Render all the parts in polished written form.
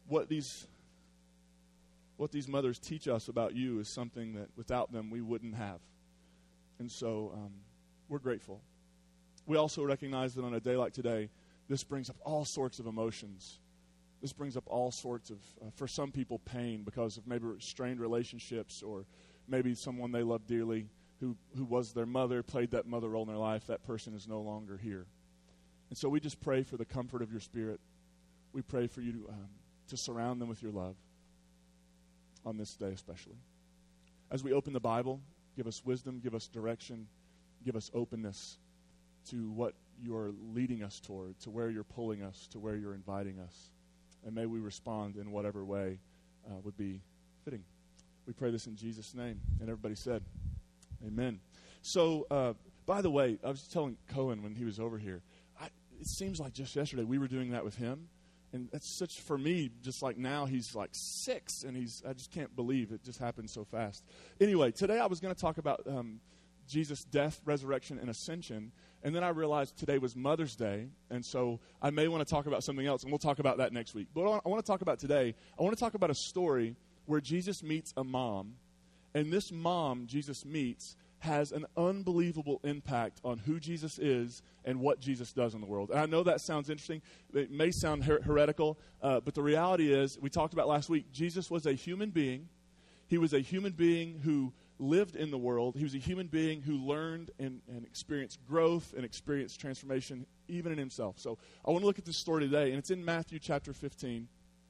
what these mothers teach us about you is something that without them we wouldn't have. And so we're grateful. We also recognize that on a day like today, this brings up all sorts of emotions. This brings up all sorts of, for some people, pain because of maybe strained relationships, or maybe someone they love dearly who was their mother, played that mother role in their life. That person is no longer here. And so we just pray for the comfort of your spirit. We pray for you to surround them with your love on this day especially. As we open the Bible, give us wisdom, give us direction, give us openness to what you're leading us toward, to where you're pulling us, to where you're inviting us. And may we respond in whatever way would be fitting. We pray this in Jesus' name. And everybody said, amen. So, by the way, I was telling Cohen when he was over here, it seems like just yesterday we were doing that with him. And that's such, for me, just like now he's like 6, and I just can't believe it just happened so fast. Anyway, today I was going to talk about Jesus' death, resurrection, and ascension. And then I realized today was Mother's Day, and so I may want to talk about something else, and we'll talk about that next week. But what I want to talk about today, I want to talk about a story where Jesus meets a mom, and this mom Jesus meets has an unbelievable impact on who Jesus is and what Jesus does in the world. And I know that sounds interesting. It may sound heretical, but the reality is, we talked about last week, Jesus was a human being. He was a human being who lived in the world. He was a human being who learned and experienced growth and experienced transformation even in himself. So I want to look at this story today, and it's in Matthew chapter 15.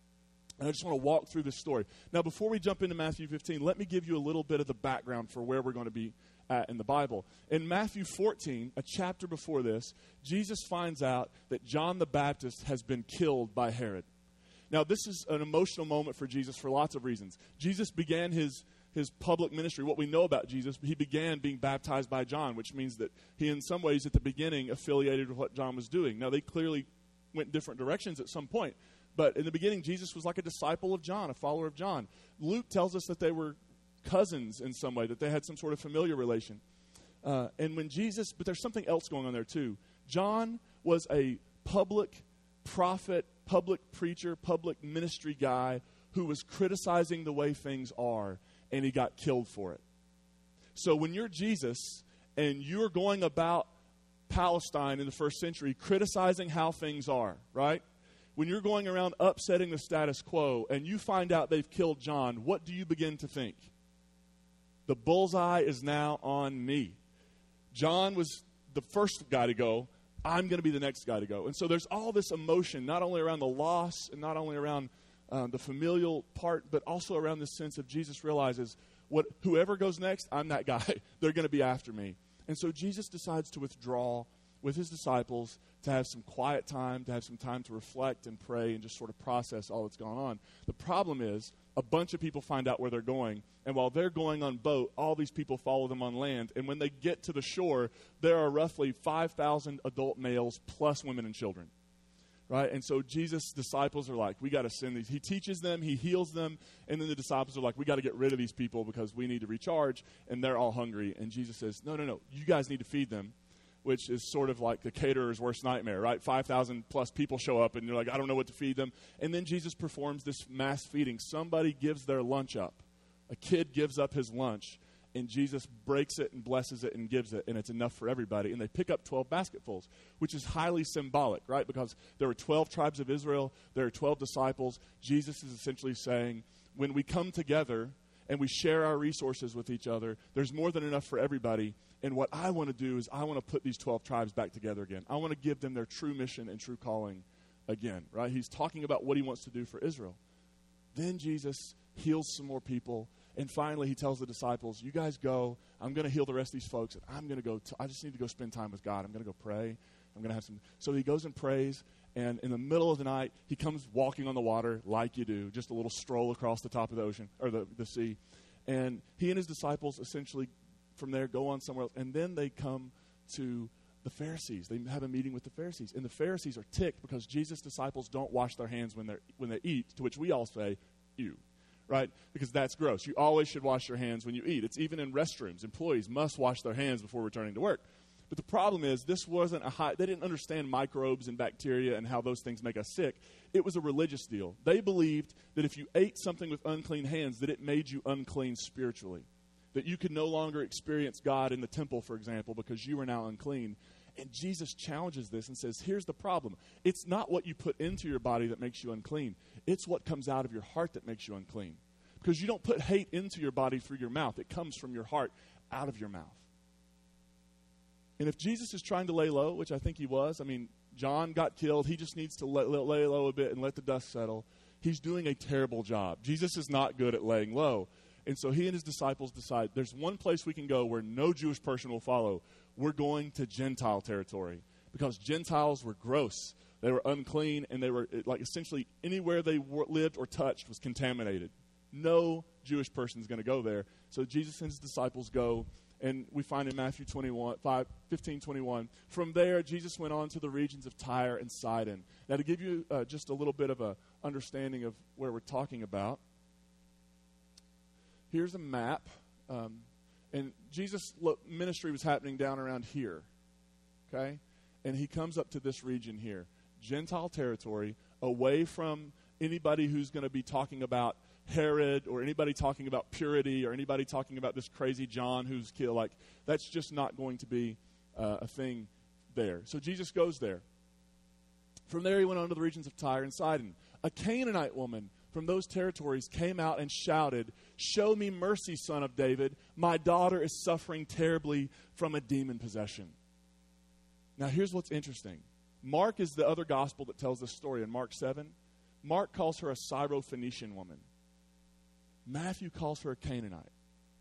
And I just want to walk through this story. Now, before we jump into Matthew 15, let me give you a little bit of the background for where we're going to be at in the Bible. In Matthew 14, a chapter before this, Jesus finds out that John the Baptist has been killed by Herod. Now, this is an emotional moment for Jesus for lots of reasons. Jesus began his public ministry. What we know about Jesus, he began being baptized by John, which means that he, in some ways, at the beginning, affiliated with what John was doing. Now, they clearly went different directions at some point. But in the beginning, Jesus was like a disciple of John, a follower of John. Luke tells us that they were cousins in some way, that they had some sort of familiar relation. And when Jesus, but there's something else going on there too. John was a public prophet, public preacher, public ministry guy who was criticizing the way things are, and he got killed for it. So when you're Jesus and you're going about Palestine in the first century criticizing how things are, right? When you're going around upsetting the status quo and you find out they've killed John, what do you begin to think? The bullseye is now on me. John was the first guy to go. I'm going to be the next guy to go. And so there's all this emotion, not only around the loss and not only around the familial part, but also around this sense of Jesus realizes, whoever goes next, I'm that guy. They're going to be after me. And so Jesus decides to withdraw with his disciples, to have some quiet time, to have some time to reflect and pray and just sort of process all that's gone on. The problem is, a bunch of people find out where they're going, and while they're going on boat, all these people follow them on land. And when they get to the shore, there are roughly 5,000 adult males plus women and children. Right? And so Jesus' disciples are like, we got to send these. He teaches them, he heals them, and then the disciples are like, we got to get rid of these people because we need to recharge, and they're all hungry. And Jesus says, no, you guys need to feed them, which is sort of like the caterer's worst nightmare, right? 5,000 plus people show up, and you're like, I don't know what to feed them. And then Jesus performs this mass feeding. Somebody gives their lunch up. A kid gives up his lunch, and Jesus breaks it and blesses it and gives it, and it's enough for everybody. And they pick up 12 basketfuls, which is highly symbolic, right? Because there were 12 tribes of Israel. There are 12 disciples. Jesus is essentially saying, when we come together and we share our resources with each other, there's more than enough for everybody. And what I want to do is I want to put these 12 tribes back together again. I want to give them their true mission and true calling again, right? He's talking about what he wants to do for Israel. Then Jesus heals some more people. And finally, he tells the disciples, you guys go. I'm going to heal the rest of these folks. And I'm going to go. I just need to go spend time with God. I'm going to go pray. I'm going to have some. So he goes and prays. And in the middle of the night, he comes walking on the water like you do, just a little stroll across the top of the ocean or the sea. And he and his disciples essentially from there go on somewhere else. And then they come to the Pharisees. They have a meeting with the Pharisees. And the Pharisees are ticked because Jesus' disciples don't wash their hands when they eat, to which we all say, ew, right? Because that's gross. You always should wash your hands when you eat. It's even in restrooms. Employees must wash their hands before returning to work. But the problem is, this wasn't they didn't understand microbes and bacteria and how those things make us sick. It was a religious deal. They believed that if you ate something with unclean hands, that it made you unclean spiritually. That you could no longer experience God in the temple, for example, because you were now unclean. And Jesus challenges this and says, here's the problem. It's not what you put into your body that makes you unclean. It's what comes out of your heart that makes you unclean. Because you don't put hate into your body through your mouth. It comes from your heart out of your mouth. And if Jesus is trying to lay low, which I think he was, I mean, John got killed. He just needs to lay low a bit and let the dust settle. He's doing a terrible job. Jesus is not good at laying low. And so he and his disciples decide there's one place we can go where no Jewish person will follow. We're going to Gentile territory because Gentiles were gross. They were unclean, and they were like essentially anywhere they lived or touched was contaminated. No Jewish person is going to go there. So Jesus and his disciples go, and we find in Matthew 15:21, from there Jesus went on to the regions of Tyre and Sidon. Now to give you just a little bit of a understanding of where we're talking about, here's a map, and Jesus' ministry was happening down around here, okay? And he comes up to this region here, Gentile territory, away from anybody who's going to be talking about Herod or anybody talking about purity or anybody talking about this crazy John who's killed. Like, that's just not going to be a thing there. So Jesus goes there. From there he went on to the regions of Tyre and Sidon. A Canaanite woman from those territories came out and shouted, "Show me mercy, Son of David. My daughter is suffering terribly from a demon possession." Now here's what's interesting. Mark is the other gospel that tells this story. In Mark 7, Mark calls her a Syrophoenician woman. Matthew calls her a Canaanite.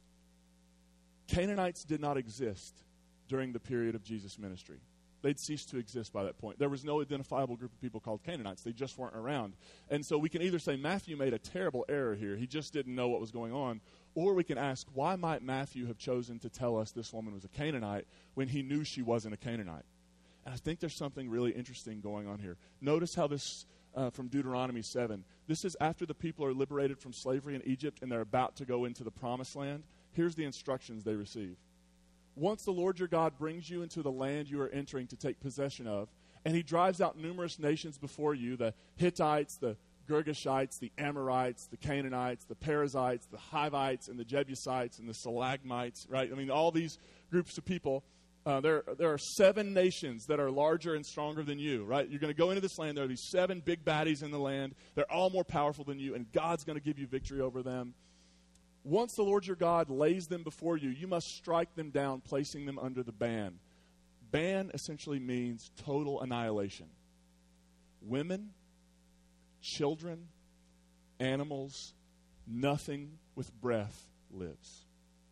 Canaanites did not exist during the period of Jesus' ministry. They'd ceased to exist by that point. There was no identifiable group of people called Canaanites. They just weren't around. And so we can either say Matthew made a terrible error here. He just didn't know what was going on. Or we can ask, why might Matthew have chosen to tell us this woman was a Canaanite when he knew she wasn't a Canaanite? And I think there's something really interesting going on here. Notice how this, from Deuteronomy 7, this is after the people are liberated from slavery in Egypt and they're about to go into the promised land. Here's the instructions they receive. Once the Lord your God brings you into the land you are entering to take possession of, and he drives out numerous nations before you, the Hittites, the Girgashites, the Amorites, the Canaanites, the Perizzites, the Hivites, and the Jebusites, and the Selagmites, right? I mean, all these groups of people. There are 7 nations that are larger and stronger than you, right? You're going to go into this land. There are these 7 big baddies in the land. They're all more powerful than you, and God's going to give you victory over them. Once the Lord your God lays them before you, you must strike them down, placing them under the ban. Ban essentially means total annihilation. Women, children, animals, nothing with breath lives.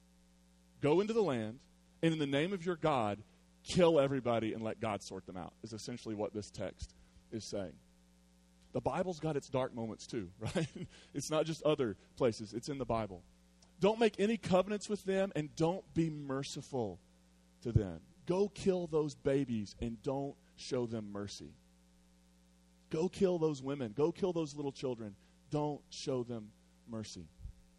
Go into the land, and in the name of your God, kill everybody and let God sort them out, is essentially what this text is saying. The Bible's got its dark moments too, right? It's not just other places. It's in the Bible. Don't make any covenants with them, and don't be merciful to them. Go kill those babies and don't show them mercy. Go kill those women. Go kill those little children. Don't show them mercy.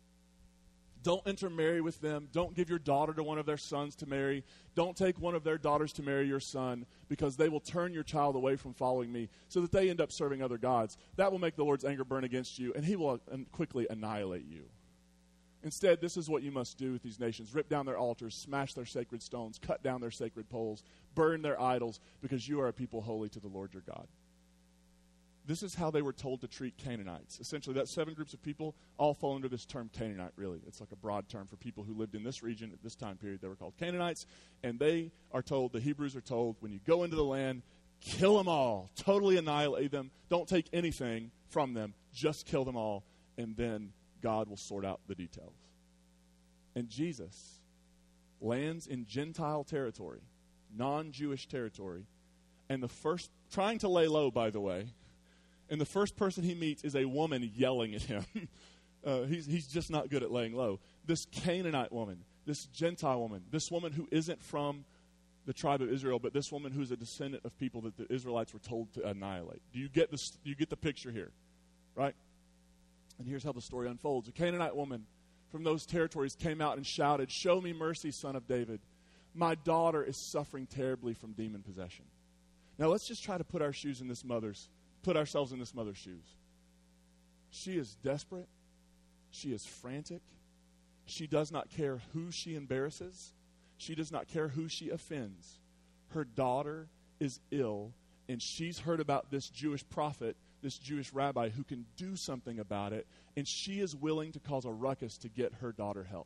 Don't intermarry with them. Don't give your daughter to one of their sons to marry. Don't take one of their daughters to marry your son, because they will turn your child away from following me so that they end up serving other gods. That will make the Lord's anger burn against you, and he will quickly annihilate you. Instead, this is what you must do with these nations. Rip down their altars, smash their sacred stones, cut down their sacred poles, burn their idols, because you are a people holy to the Lord your God. This is how they were told to treat Canaanites. Essentially, that 7 groups of people all fall under this term Canaanite, really. It's like a broad term for people who lived in this region at this time period. They were called Canaanites, and they are told, the Hebrews are told, when you go into the land, kill them all, totally annihilate them. Don't take anything from them, just kill them all, and then God will sort out the details. And Jesus lands in Gentile territory, non-Jewish territory, and the first, trying to lay low, by the way, and the first person he meets is a woman yelling at him. He's just not good at laying low. This Canaanite woman, this Gentile woman, this woman who isn't from the tribe of Israel, but this woman who's a descendant of people that the Israelites were told to annihilate. Do you get this? You get the picture here, right? And here's how the story unfolds. A Canaanite woman from those territories came out and shouted, "Show me mercy, Son of David. my daughter is suffering terribly from demon possession. Now let's just try to put ourselves in this mother's shoes. She is desperate. She is frantic. She does not care who she embarrasses. She does not care who she offends. Her daughter is ill, and she's heard about this Jewish prophet, this Jewish rabbi who can do something about it, and she is willing to cause a ruckus to get her daughter help.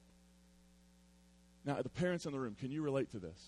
Now, the parents in the room, can you relate to this?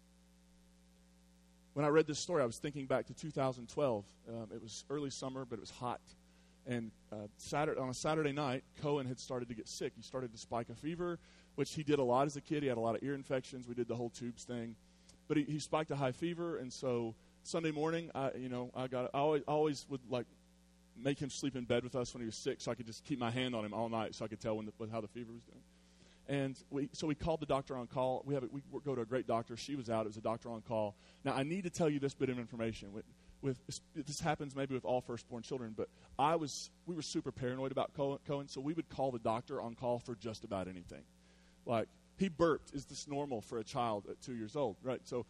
When I read this story, I was thinking back to 2012. It was early summer, but it was hot. And on a Saturday night, Cohen had started to get sick. He started to spike a fever, which he did a lot as a kid. He had a lot of ear infections. We did the whole tubes thing. But he spiked a high fever, and so Sunday morning, I always would like make him sleep in bed with us when he was sick, so I could just keep my hand on him all night, so I could tell how the fever was doing. And we called the doctor on call. We go to a great doctor. She was out. It was a doctor on call. Now I need to tell you this bit of information. This happens maybe with all firstborn children, but we were super paranoid about Cohen, so we would call the doctor on call for just about anything. Like, he burped. Is this normal for a child at 2 years old, right? So,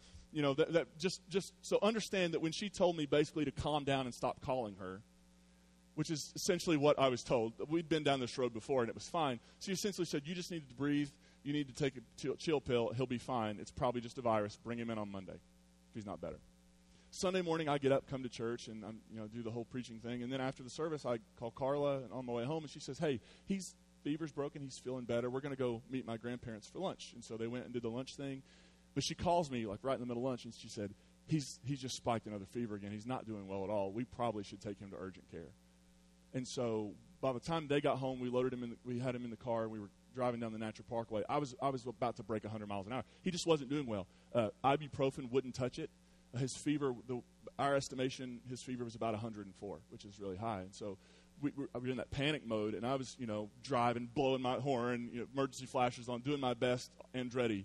so understand that when she told me basically to calm down and stop calling her, which is essentially what I was told. We'd been down this road before, and it was fine. She essentially said, you just need to breathe. You need to take a chill pill. He'll be fine. It's probably just a virus. Bring him in on Monday if he's not better. Sunday morning, I get up, come to church, and do the whole preaching thing. And then after the service, I call Carla on my way home, and she says, hey, fever's broken. He's feeling better. We're going to go meet my grandparents for lunch. And so they went and did the lunch thing. But she calls me like right in the middle of lunch, and she said, he's just spiked another fever again. He's not doing well at all. We probably should take him to urgent care. And so by the time they got home, we had him in the car, and we were driving down the Natural Parkway. I was about to break 100 miles an hour. He just wasn't doing well. Ibuprofen wouldn't touch it. His fever, our estimation, his fever was about 104, which is really high. And so we were in that panic mode, and I was, driving, blowing my horn, emergency flashers on, doing my best, Andretti.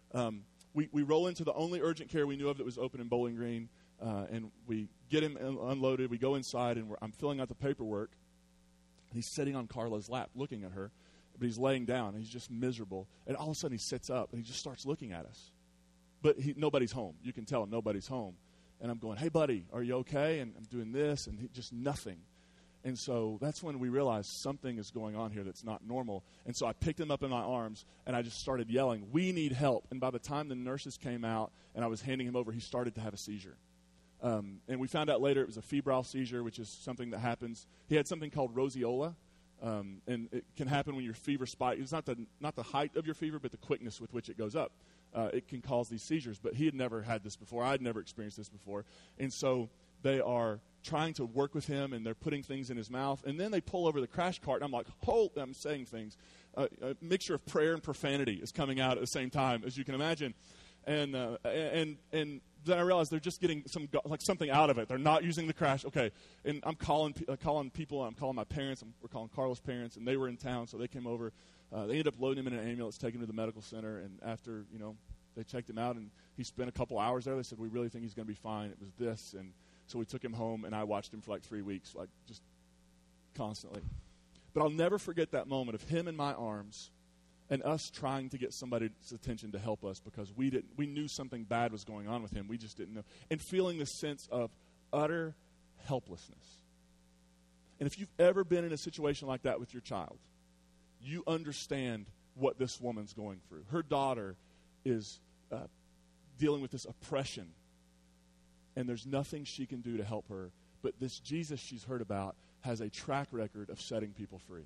We roll into the only urgent care we knew of that was open in Bowling Green, and we get him unloaded. We go inside, and I'm filling out the paperwork. And he's sitting on Carla's lap looking at her, but he's laying down, and he's just miserable. And all of a sudden, he sits up, and he just starts looking at us. But nobody's home. You can tell nobody's home. And I'm going, hey, buddy, are you okay? And I'm doing this, and just nothing. And so that's when we realized something is going on here that's not normal. And so I picked him up in my arms, and I just started yelling, we need help. And by the time the nurses came out and I was handing him over, he started to have a seizure. And we found out later it was a febrile seizure, which is something that happens. He had something called roseola, and it can happen when your fever spikes. It's not the height of your fever, but the quickness with which it goes up. It can cause these seizures. But he had never had this before. I had never experienced this before. And so they are trying to work with him, and they're putting things in his mouth. And then they pull over the crash cart, and I'm like, I'm saying things. A mixture of prayer and profanity is coming out at the same time, as you can imagine. And then I realized they're just getting something out of it. They're not using the crash. Okay, and I'm calling people. I'm calling my parents. We're calling Carla's parents, and they were in town, so they came over. They ended up loading him in an ambulance, taking him to the medical center, and after, they checked him out, and he spent a couple hours there. They said, we really think he's going to be fine. It was this, and so we took him home, and I watched him for 3 weeks, just constantly. But I'll never forget that moment of him in my arms and us trying to get somebody's attention to help us because we knew something bad was going on with him. We just didn't know. And feeling this sense of utter helplessness. And if you've ever been in a situation like that with your child, you understand what this woman's going through. Her daughter is dealing with this oppression, and there's nothing she can do to help her. But this Jesus she's heard about has a track record of setting people free.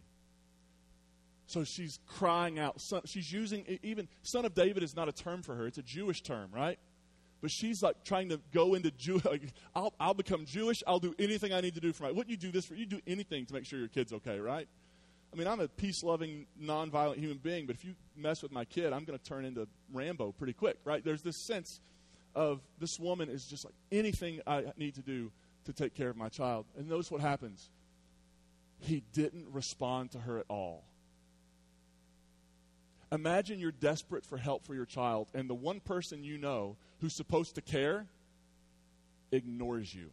So she's crying out. She's using, even Son of David is not a term for her. It's a Jewish term, right? But she's trying to go into Jew. I'll become Jewish. I'll do anything I need to do for wouldn't you do this for? You do anything to make sure your kid's okay, right? I mean, I'm a peace-loving, nonviolent human being, but if you mess with my kid, I'm going to turn into Rambo pretty quick, right? There's this sense of this woman is just anything I need to do to take care of my child. And notice what happens. He didn't respond to her at all. Imagine you're desperate for help for your child, and the one person you know who's supposed to care ignores you.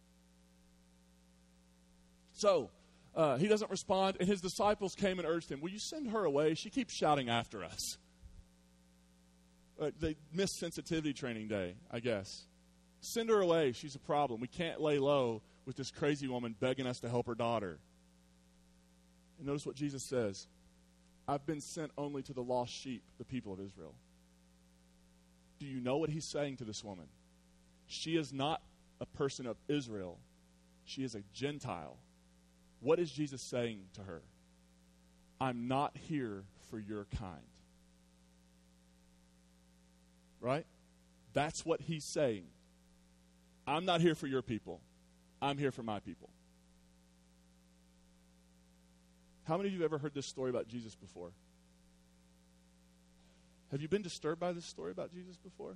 So, he doesn't respond, and his disciples came and urged him, will you send her away? She keeps shouting after us. They missed sensitivity training day, I guess. Send her away. She's a problem. We can't lay low with this crazy woman begging us to help her daughter. And notice what Jesus says. I've been sent only to the lost sheep, the people of Israel. Do you know what he's saying to this woman? She is not a person of Israel. She is a Gentile. What is Jesus saying to her? I'm not here for your kind. Right? That's what he's saying. I'm not here for your people. I'm here for my people. How many of you have ever heard this story about Jesus before? Have you been disturbed by this story about Jesus before?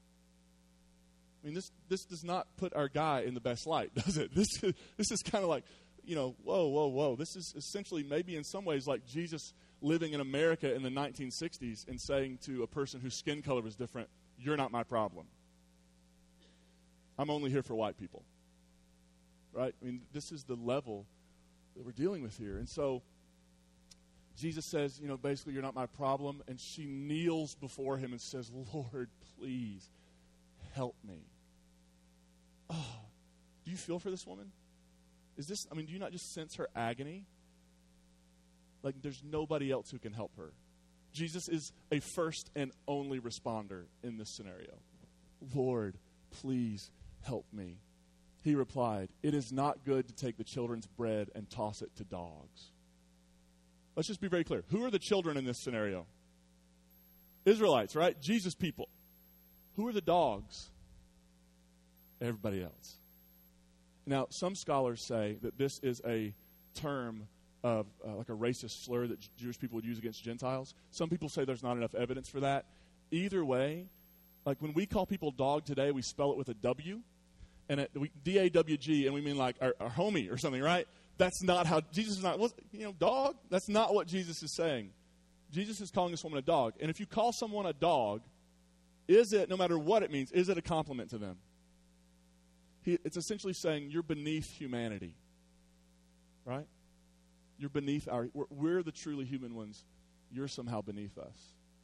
I mean, this does not put our guy in the best light, does it? This is kind of like, whoa. This is essentially maybe in some ways like Jesus living in America in the 1960s and saying to a person whose skin color was different, you're not my problem. I'm only here for white people. Right? I mean, this is the level that we're dealing with here. And so Jesus says, basically, you're not my problem. And she kneels before him and says, Lord, please help me. Oh, do you feel for this woman? Do you not just sense her agony? Like there's nobody else who can help her. Jesus is a first and only responder in this scenario. Lord, please help me. He replied, it is not good to take the children's bread and toss it to dogs. Let's just be very clear. Who are the children in this scenario? Israelites, right? Jesus people. Who are the dogs? Everybody else. Now, some scholars say that this is a term of like a racist slur that Jewish people would use against Gentiles. Some people say there's not enough evidence for that. Either way, like when we call people dog today, we spell it with a W, and D-A-W-G, and we mean like our homie or something, right? That's not how Jesus is not, dog. That's not what Jesus is saying. Jesus is calling this woman a dog. And if you call someone a dog, is it, no matter what it means, is it a compliment to them? It's essentially saying you're beneath humanity, right? You're beneath we're the truly human ones. You're somehow beneath us.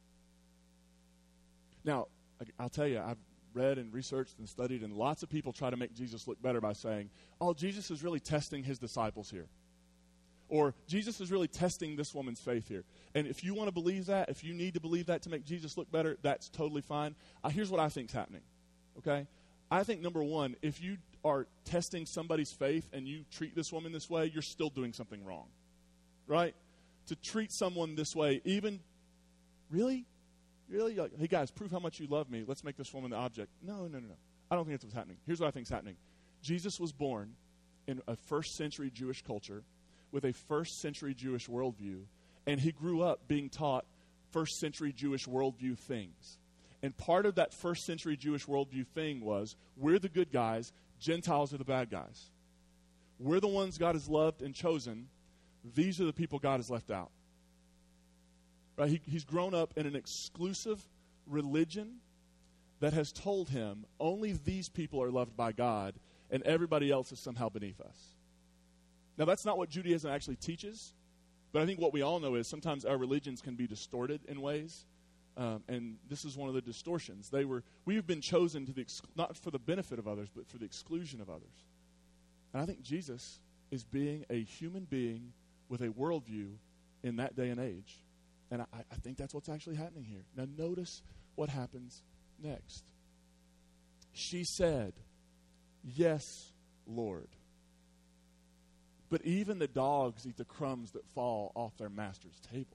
Now, I'll tell you, I've read and researched and studied, and lots of people try to make Jesus look better by saying, oh, Jesus is really testing his disciples here. Or Jesus is really testing this woman's faith here. And if you want to believe that, if you need to believe that to make Jesus look better, that's totally fine. Here's what I think is happening, okay? I think, number one, if you are testing somebody's faith and you treat this woman this way, you're still doing something wrong, right? To treat someone this way, even, really? Really? Like, hey, guys, prove how much you love me. Let's make this woman the object. No. I don't think that's what's happening. Here's what I think is happening. Jesus was born in a first-century Jewish culture with a first-century Jewish worldview, and he grew up being taught first-century Jewish worldview things. And part of that first-century Jewish worldview thing was, we're the good guys, Gentiles are the bad guys. We're the ones God has loved and chosen. These are the people God has left out. Right? He's grown up in an exclusive religion that has told him only these people are loved by God and everybody else is somehow beneath us. Now, that's not what Judaism actually teaches, but I think what we all know is sometimes our religions can be distorted in ways, and this is one of the distortions. We've been chosen to not for the benefit of others, but for the exclusion of others. And I think Jesus is being a human being with a worldview in that day and age. And I think that's what's actually happening here. Now notice what happens next. She said, yes, Lord. But even the dogs eat the crumbs that fall off their master's table.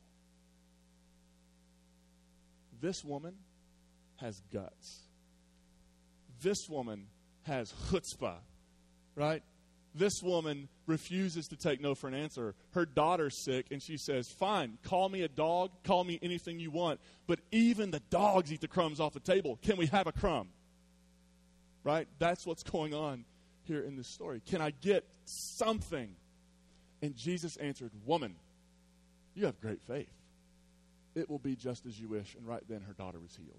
This woman has guts. This woman has chutzpah, right? This woman refuses to take no for an answer. Her daughter's sick, and she says, fine, call me a dog, call me anything you want, but even the dogs eat the crumbs off the table. Can we have a crumb? Right? That's what's going on here in this story. Can I get something? And Jesus answered, woman, you have great faith. It will be just as you wish. And right then her daughter was healed.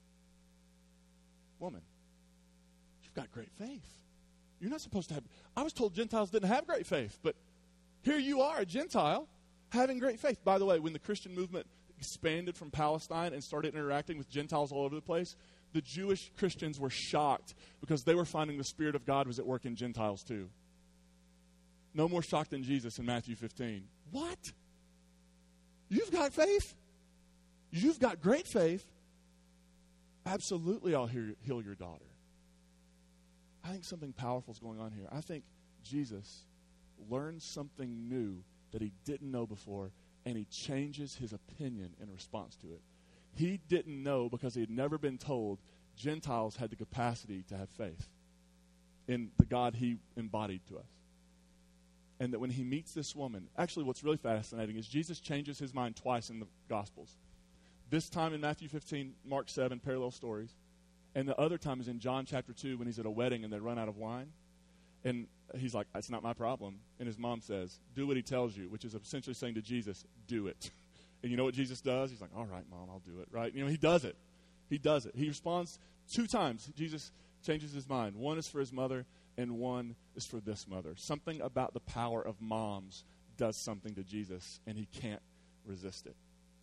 Woman, you've got great faith. You're not supposed to have. I was told Gentiles didn't have great faith, but here you are, a Gentile, having great faith. By the way, when the Christian movement expanded from Palestine and started interacting with Gentiles all over the place, the Jewish Christians were shocked because they were finding the Spirit of God was at work in Gentiles too. No more shocked than Jesus in Matthew 15. What? You've got faith? You've got great faith. Absolutely, I'll heal your daughter. I think something powerful is going on here. I think Jesus learned something new that he didn't know before, and he changes his opinion in response to it. He didn't know because he had never been told Gentiles had the capacity to have faith in the God he embodied to us. And that when he meets this woman, actually what's really fascinating is Jesus changes his mind twice in the Gospels. This time in Matthew 15, Mark 7, parallel stories. And the other time is in John chapter 2 when he's at a wedding and they run out of wine. And he's like, that's not my problem. And his mom says, do what he tells you, which is essentially saying to Jesus, do it. And you know what Jesus does? He's like, all right, Mom, I'll do it, right? You know, he does it. He does it. He responds 2 times. Jesus changes his mind. One is for his mother, and one is for this mother. Something about the power of moms does something to Jesus, and he can't resist it.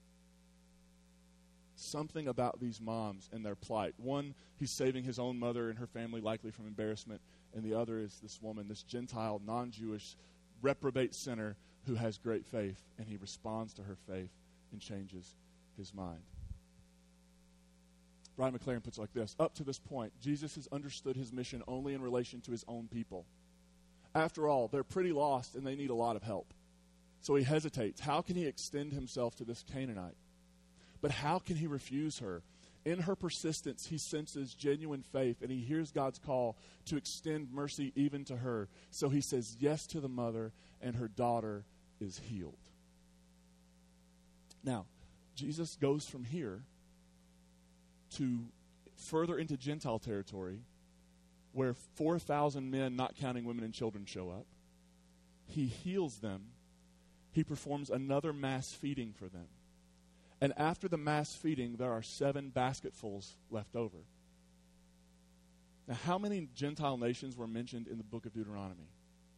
Something about these moms and their plight. One, he's saving his own mother and her family likely from embarrassment, and the other is this woman, this Gentile, non-Jewish, reprobate sinner who has great faith, and he responds to her faith and changes his mind. Brian McLaren puts it like this: up to this point, Jesus has understood his mission only in relation to his own people. After all, they're pretty lost and they need a lot of help. So he hesitates. How can he extend himself to this Canaanite? But how can he refuse her? In her persistence, he senses genuine faith, and he hears God's call to extend mercy even to her. So he says yes to the mother, and her daughter is healed. Now, Jesus goes from here to further into Gentile territory, where 4,000 men, not counting women and children, show up. He heals them. He performs another mass feeding for them. And after the mass feeding, there are 7 basketfuls left over. Now, how many Gentile nations were mentioned in the book of Deuteronomy?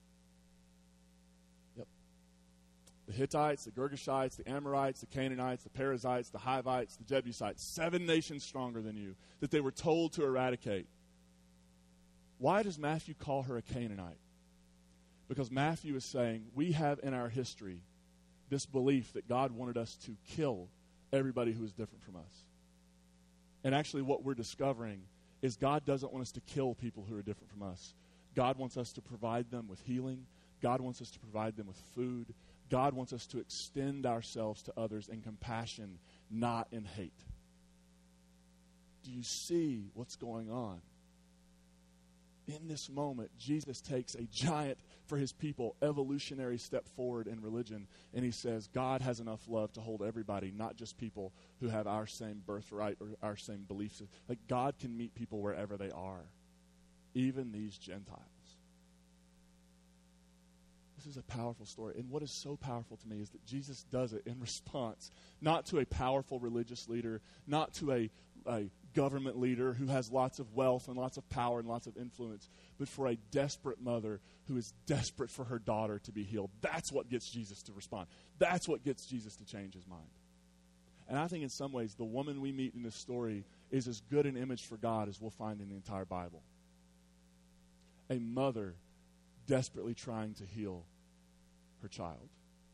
Yep. The Hittites, the Girgashites, the Amorites, the Canaanites, the Perizzites, the Hivites, the Jebusites. 7 nations stronger than you that they were told to eradicate. Why does Matthew call her a Canaanite? Because Matthew is saying we have in our history this belief that God wanted us to kill everybody who is different from us. And actually what we're discovering is God doesn't want us to kill people who are different from us. God wants us to provide them with healing. God wants us to provide them with food. God wants us to extend ourselves to others in compassion, not in hate. Do you see what's going on? In this moment, Jesus takes a giant, for his people, evolutionary step forward in religion, and he says God has enough love to hold everybody, not just people who have our same birthright or our same beliefs. Like, God can meet people wherever they are, even these Gentiles. This is a powerful story. And what is so powerful to me is that Jesus does it in response, not to a powerful religious leader, not to a government leader who has lots of wealth and lots of power and lots of influence, but for a desperate mother who is desperate for her daughter to be healed. That's what gets Jesus to respond. That's what gets Jesus to change his mind. And I think in some ways, the woman we meet in this story is as good an image for God as we'll find in the entire Bible. A mother desperately trying to heal her child.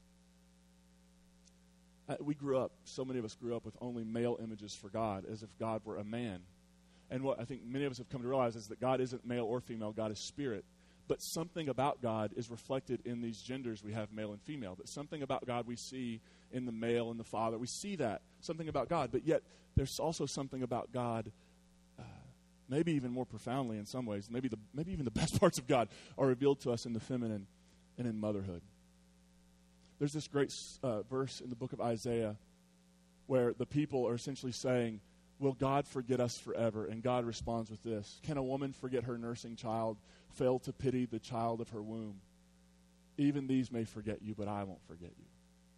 We grew up, so many of us grew up with only male images for God, as if God were a man. And what I think many of us have come to realize is that God isn't male or female, God is spirit. But something about God is reflected in these genders we have, male and female. But something about God we see in the male and the father. We see that, something about God. But yet, there's also something about God, maybe even more profoundly in some ways. Maybe even the best parts of God are revealed to us in the feminine and in motherhood. There's this great verse in the book of Isaiah where the people are essentially saying, will God forget us forever? And God responds with this: can a woman forget her nursing child, fail to pity the child of her womb? Even these may forget you, but I won't forget you.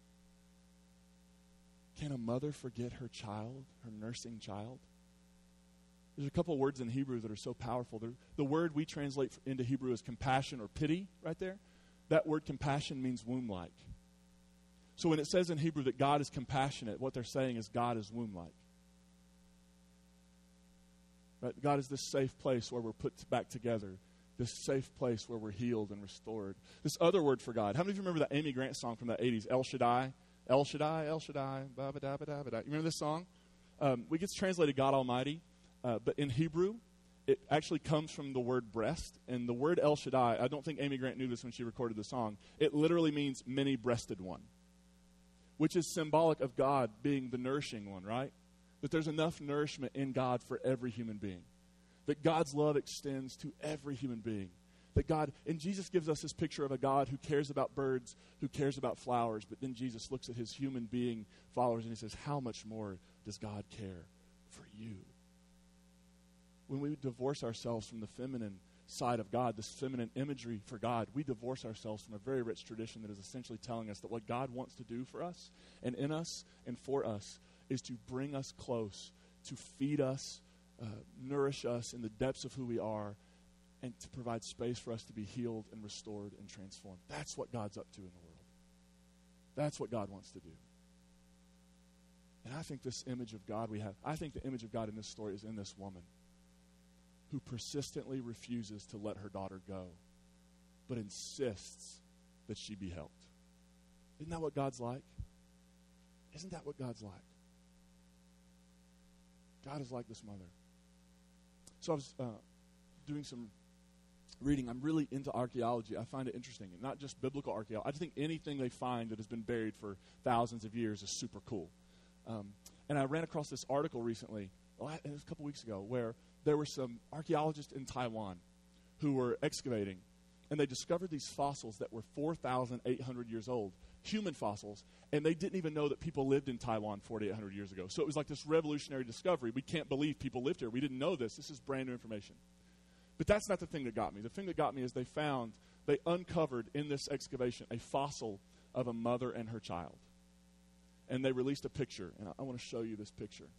Can a mother forget her child, her nursing child? There's a couple of words in Hebrew that are so powerful. The word we translate into Hebrew as compassion or pity right there. That word compassion means womb-like. So when it says in Hebrew that God is compassionate, what they're saying is God is womb-like. Right? God is this safe place where we're put back together, this safe place where we're healed and restored. This other word for God. How many of you remember that Amy Grant song from the 80s, El Shaddai? El Shaddai, El Shaddai, ba-ba-da-ba-da-ba-da. You remember this song? We get translated God Almighty, but in Hebrew, it actually comes from the word breast. And the word El Shaddai, I don't think Amy Grant knew this when she recorded the song, it literally means many-breasted one, which is symbolic of God being the nourishing one, right? That there's enough nourishment in God for every human being. That God's love extends to every human being. That God, and Jesus gives us this picture of a God who cares about birds, who cares about flowers, but then Jesus looks at his human being followers and he says, how much more does God care for you? When we divorce ourselves from the feminine side of God, this feminine imagery for God, we divorce ourselves from a very rich tradition that is essentially telling us that what God wants to do for us and in us and for us is to bring us close, to feed us, nourish us in the depths of who we are, and to provide space for us to be healed and restored and transformed. That's what God's up to in the world. That's what God wants to do. And I think this image of God we have, I think the image of God in this story is in this woman who persistently refuses to let her daughter go, but insists that she be helped. Isn't that what God's like? Isn't that what God's like? God is like this mother. So I was doing some reading. I'm really into archaeology. I find it interesting. And not just biblical archaeology. I just think anything they find that has been buried for thousands of years is super cool. And I ran across this article recently, it was a couple weeks ago, where there were some archaeologists in Taiwan who were excavating, and they discovered these fossils that were 4,800 years old, human fossils, and they didn't even know that people lived in Taiwan 4,800 years ago. So it was like this revolutionary discovery. We can't believe people lived here. We didn't know this. This is brand new information. But that's not the thing that got me. The thing that got me is they uncovered in this excavation a fossil of a mother and her child. And they released a picture, and I want to show you this picture.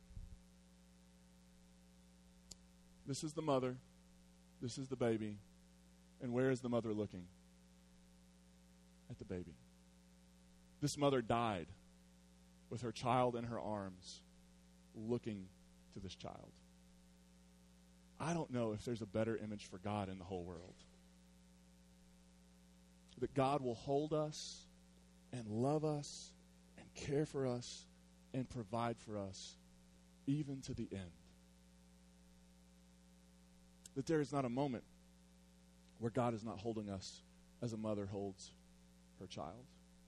This is the mother. This is the baby. And where is the mother looking? At the baby. This mother died with her child in her arms, looking to this child. I don't know if there's a better image for God in the whole world. That God will hold us and love us and care for us and provide for us even to the end. That there is not a moment where God is not holding us as a mother holds her child.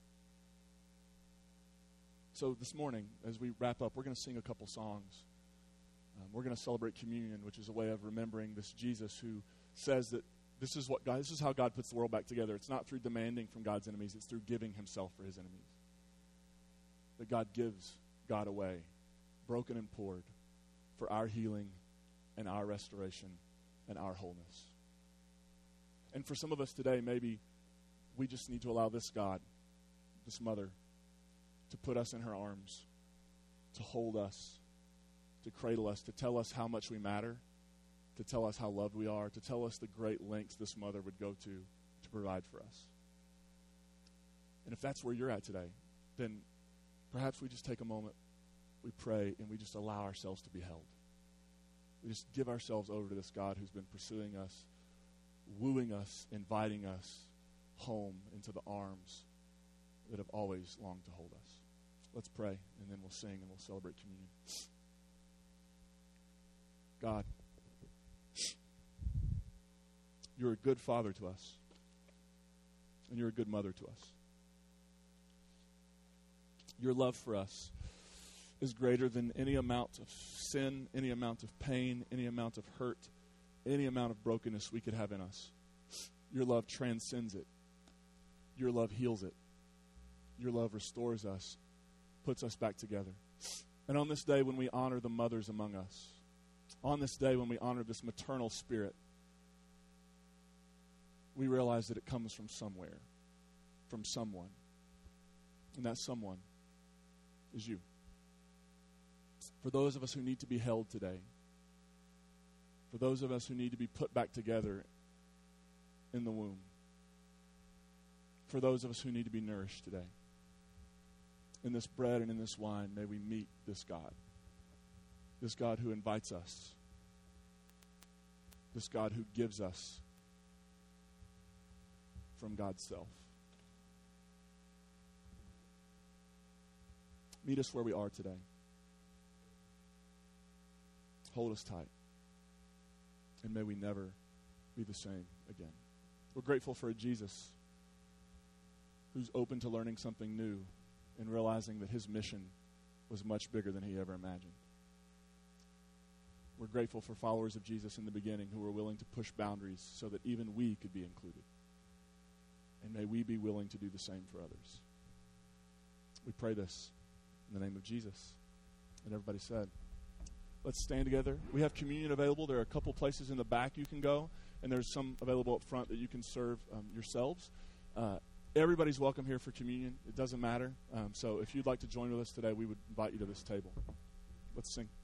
So this morning, as we wrap up, we're going to sing a couple songs. We're going to celebrate communion, which is a way of remembering this Jesus who says that this is how God puts the world back together. It's not through demanding from God's enemies, it's through giving himself for his enemies. That God gives God away, broken and poured, for our healing and our restoration and our wholeness. And for some of us today, maybe we just need to allow this God, this mother, to put us in her arms, to hold us, to cradle us, to tell us how much we matter, to tell us how loved we are, to tell us the great lengths this mother would go to provide for us. And if that's where you're at today, then perhaps we just take a moment, we pray, and we just allow ourselves to be held. We just give ourselves over to this God who's been pursuing us, wooing us, inviting us home into the arms that have always longed to hold us. Let's pray, and then we'll sing and we'll celebrate communion. God, you're a good father to us, and you're a good mother to us. Your love for us is greater than any amount of sin, any amount of pain, any amount of hurt, any amount of brokenness we could have in us. Your love transcends it. Your love heals it. Your love restores us, puts us back together. And on this day when we honor the mothers among us, on this day when we honor this maternal spirit, we realize that it comes from somewhere, from someone. And that someone is you. For those of us who need to be held today, for those of us who need to be put back together in the womb, for those of us who need to be nourished today, in this bread and in this wine, may we meet this God who invites us, this God who gives us from God's self. Meet us where we are today. Hold us tight. And may we never be the same again. We're grateful for a Jesus who's open to learning something new and realizing that his mission was much bigger than he ever imagined. We're grateful for followers of Jesus in the beginning who were willing to push boundaries so that even we could be included. And may we be willing to do the same for others. We pray this in the name of Jesus. And everybody said, let's stand together. We have communion available. There are a couple places in the back you can go, and there's some available up front that you can serve yourselves. Everybody's welcome here for communion. It doesn't matter. So if you'd like to join with us today, we would invite you to this table. Let's sing.